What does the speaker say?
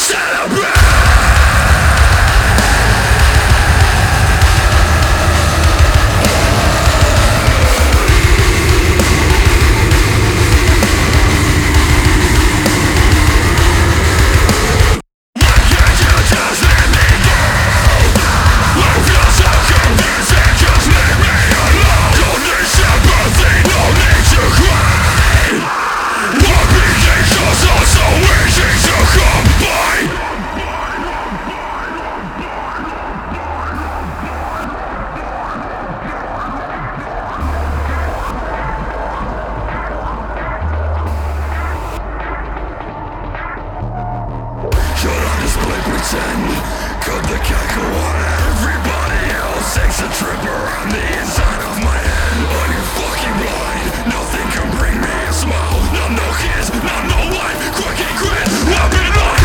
Cut the cackle on everybody else. Takes a trip around the inside of my head. Are you fucking blind? Nothing can bring me a smile. I'm no kids, I'm no life. Quick and grit, I've been on